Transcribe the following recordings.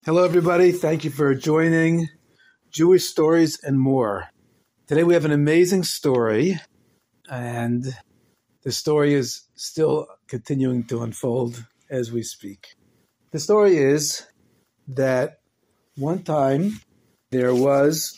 Hello, everybody. Thank you for joining Jewish Stories and More. Today we have an amazing story, and the story is still continuing to unfold as we speak. The story is that one time there was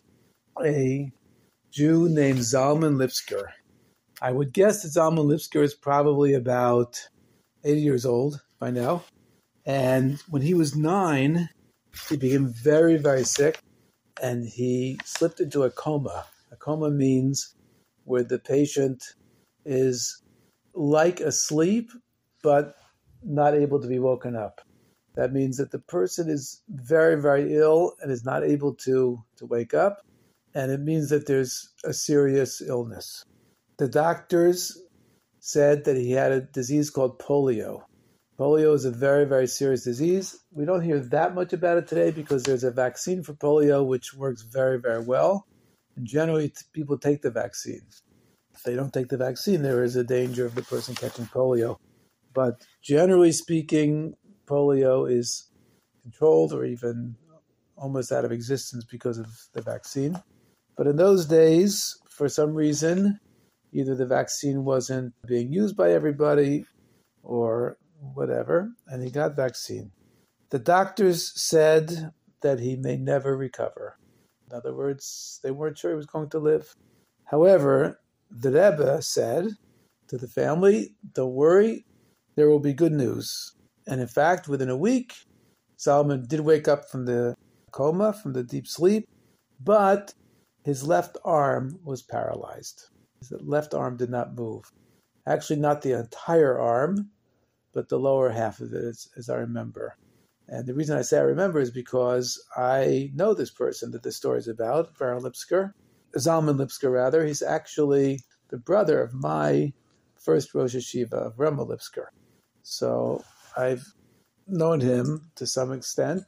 a Jew named Zalman Lipsker. I would guess that Zalman Lipsker is probably about 80 years old by now. And when he was 9, he became very, very sick, and he slipped into a coma. A coma means where the patient is like asleep, but not able to be woken up. That means that the person is very, very ill and is not able to wake up, and it means that there's a serious illness. The doctors said that he had a disease called polio. Polio is a very, very serious disease. We don't hear that much about it today because there's a vaccine for polio which works very, very well. And generally, people take the vaccine. If they don't take the vaccine, there is a danger of the person catching polio. But generally speaking, polio is controlled or even almost out of existence because of the vaccine. But in those days, for some reason, either the vaccine wasn't being used by everybody or whatever, and he got vaccine. The doctors said that he may never recover. In other words, they weren't sure he was going to live. However, the Rebbe said to the family, don't worry, there will be good news. And in fact, within a week, Zalman did wake up from the coma, from the deep sleep, but his left arm was paralyzed. His left arm did not move. Actually, not the entire arm, but the lower half of it, as I remember. And the reason I say I remember is because I know this person that this story is about, Zalman Lipsker rather. He's actually the brother of my first Rosh Hashiva, of Rama Lipsker. So I've known him to some extent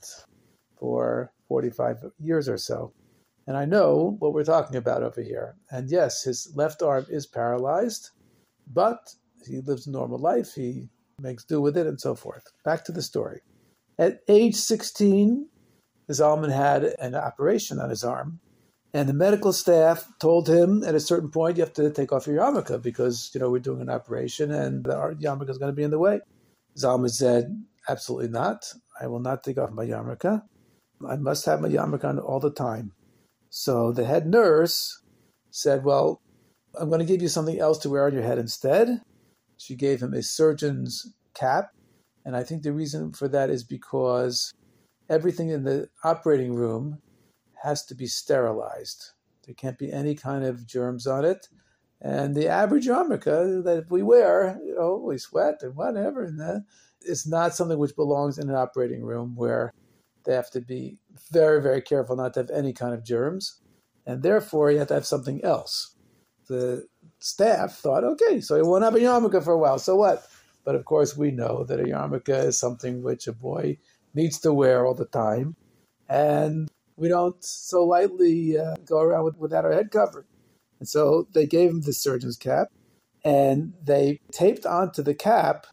for 45 years or so. And I know what we're talking about over here. And yes, his left arm is paralyzed, but he lives a normal life. He makes do with it, and so forth. Back to the story. At age 16, Zalman had an operation on his arm, and the medical staff told him at a certain point, you have to take off your yarmulke because, we're doing an operation and our yarmulke is going to be in the way. Zalman said, absolutely not. I will not take off my yarmulke. I must have my yarmulke on all the time. So the head nurse said, well, I'm going to give you something else to wear on your head instead. She gave him a surgeon's cap, and I think the reason for that is because everything in the operating room has to be sterilized. There can't be any kind of germs on it. And the average yarmulke that we wear, we sweat and whatever, and it's not something which belongs in an operating room where they have to be very, very careful not to have any kind of germs, and therefore you have to have something else. The staff thought, okay, so he won't have a yarmulke for a while, so what? But of course we know that a yarmulke is something which a boy needs to wear all the time, and we don't so lightly go around without our head covered. And so they gave him the surgeon's cap, and they taped onto the cap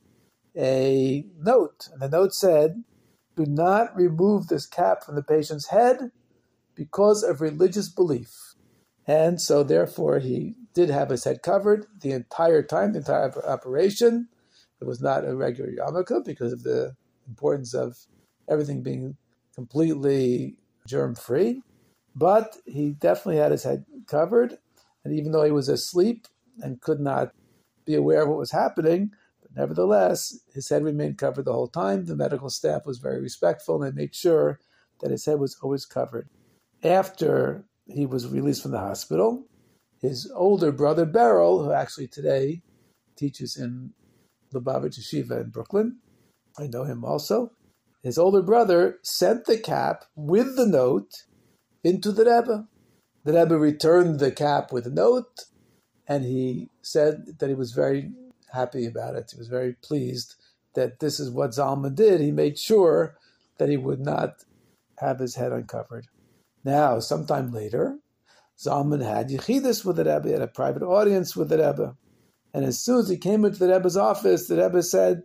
a note, and the note said, do not remove this cap from the patient's head because of religious belief. And so therefore he did have his head covered the entire time, the entire operation. It was not a regular yarmulke because of the importance of everything being completely germ-free. But he definitely had his head covered. And even though he was asleep and could not be aware of what was happening, but nevertheless, his head remained covered the whole time. The medical staff was very respectful, and they made sure that his head was always covered. After he was released from the hospital, his older brother, Beryl, who actually today teaches in Lubavitch Yeshiva in Brooklyn, I know him also, his older brother sent the cap with the note into the Rebbe. The Rebbe returned the cap with a note, and he said that he was very happy about it. He was very pleased that this is what Zalman did. He made sure that he would not have his head uncovered. Now, sometime later, Zalman had Yechidus with the Rebbe, had a private audience with the Rebbe. And as soon as he came into the Rebbe's office, the Rebbe said,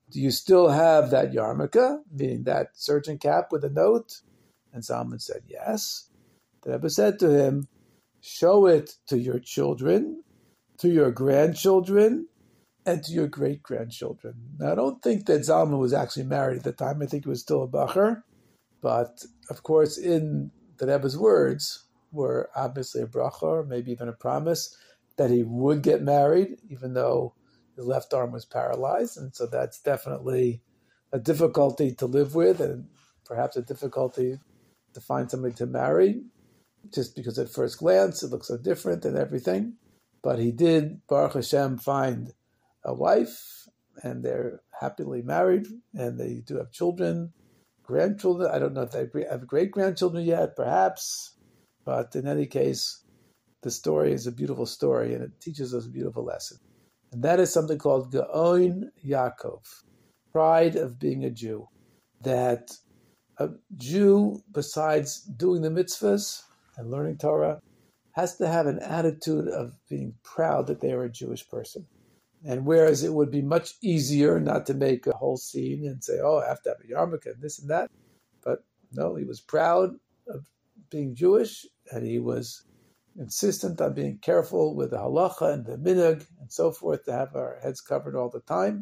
do you still have that yarmulke, meaning that surgeon cap with a note? And Zalman said, yes. The Rebbe said to him, show it to your children, to your grandchildren, and to your great-grandchildren. Now, I don't think that Zalman was actually married at the time. I think he was still a bacher. But, of course, in the Rebbe's words were obviously a bracha, or maybe even a promise, that he would get married, even though his left arm was paralyzed. And so that's definitely a difficulty to live with, and perhaps a difficulty to find somebody to marry, just because at first glance it looks so different and everything. But he did, Baruch Hashem, find a wife, and they're happily married, and they do have children, grandchildren. I don't know if they have great-grandchildren yet, perhaps. But in any case, the story is a beautiful story, and it teaches us a beautiful lesson. And that is something called Gaon Yaakov, pride of being a Jew. That a Jew, besides doing the mitzvahs and learning Torah, has to have an attitude of being proud that they are a Jewish person. And whereas it would be much easier not to make a whole scene and say, oh, I have to have a yarmulke and this and that. But no, he was proud of being Jewish, and he was insistent on being careful with the halacha and the minhag and so forth, to have our heads covered all the time.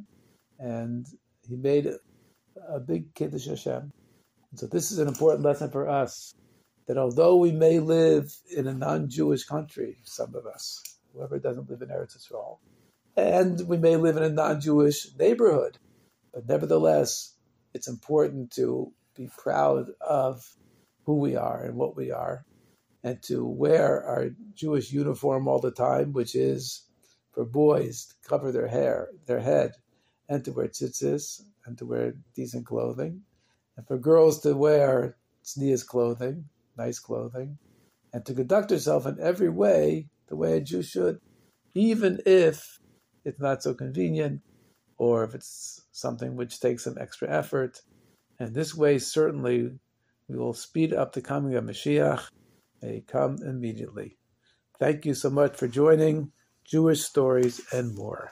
And he made a big Kiddush Hashem. And so this is an important lesson for us, that although we may live in a non-Jewish country, some of us, whoever doesn't live in Eretz Yisrael, and we may live in a non-Jewish neighborhood, but nevertheless, it's important to be proud of who we are and what we are, and to wear our Jewish uniform all the time, which is for boys to cover their hair, their head, and to wear tzitzis, and to wear decent clothing, and for girls to wear tznius clothing, nice clothing, and to conduct yourself in every way the way a Jew should, even if it's not so convenient, or if it's something which takes some extra effort. And this way, certainly, we will speed up the coming of Mashiach. May he come immediately. Thank you so much for joining Jewish Stories and More.